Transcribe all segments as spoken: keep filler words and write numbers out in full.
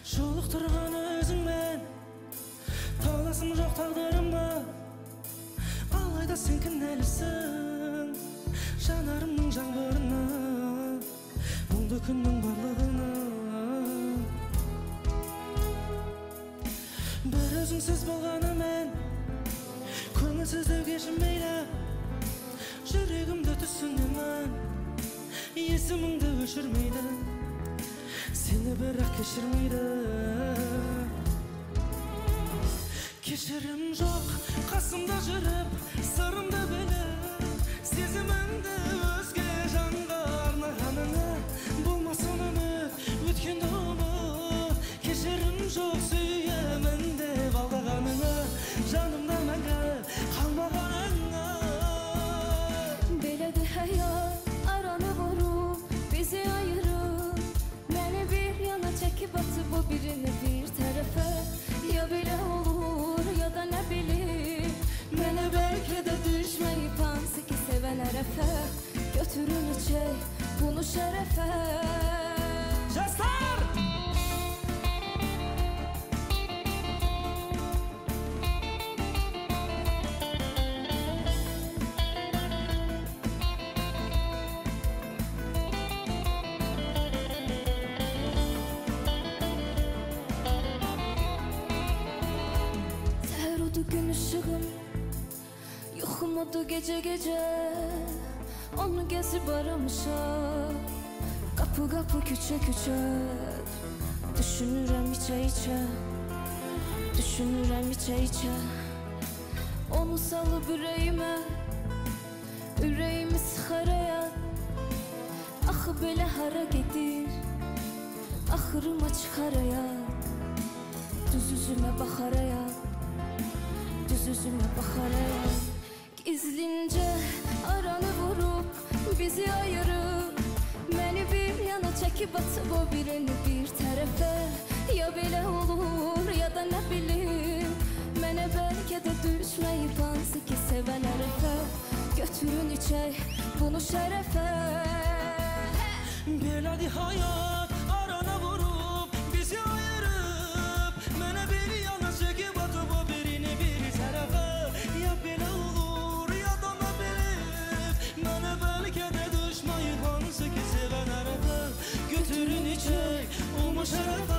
Şoluqturğan özüngmen Tağlasım жоқ taqdırımda Alayda sen kinəlisin Janarımның жаңбырына Мұңды күннің барлығына Bir özüңсіз болғаны мен Көңілсіздеуге жыммейлі Жүрегімді түсінемін Есіміңді өшірмейді Seni bırak keşirmeydi Keşirim жоқ Қасымда жүріп Сырымды біліп Сезіміңді өзге жанға арнағаныңа Болмасын үміт Өткенді ұмыт Keşirim жоқ Сүйемін деп алдағаныңа Жанымда мәңгі қалмағаныңа Belədir həyat Aranı vurup Bizi ayırıp Məni bir yana çəkib atıb o birini bir tərəfə Ya belə olur ya da nə bilir Mənə bəlkə də düşməyib hansı ki sevən ərəfə Götürün içək bunu şərəfə Jaslar! Gün ışığım Yoxum odu gecə gecə Onu gəzib aramışam Qapı qapı küçə küçə Düşünürəm içə içə Düşünürəm içə içə Onu salıb ürəyimə Ürəyimi sıxaraya Axı belə hara gedir Axırıma çıxaraya Düz üzümə baxaraya Düz üzümə baxarayam Gizlincə aranı vurup Bizi ayırıb Məni bir yana çəkib atıb o birini bir tərəfə Ya belə olur ya da nə bilim Mənə bəlkə də düşməyib hansı ki sevən ərəfə Götürün içək bunu şərəfə Belədir hayat Arana vurup Bizi ayırıb Mənə bir yana çəkib atıb o birini bir tərəfə Ya belə olur ya da nə bilib Mənə bəlkə də düşməyib hansı ki sevən ərəfə Götürün içək onu şərəfə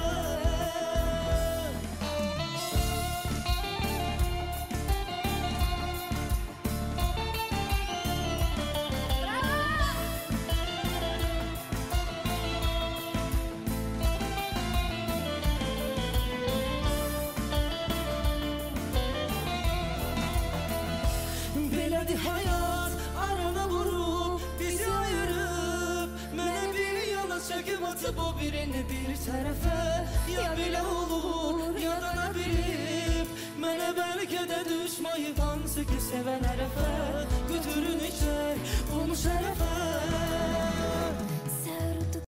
Belədir hayat arana vurup Bizi ayırıb Mənə bir yana çəkib atıb o birini bir tərəfə Ya belə olur ya da nə bilib Mənə bəlkə də düşməyib hansı ki sevən ərəfə Götürün içək onu şərəfə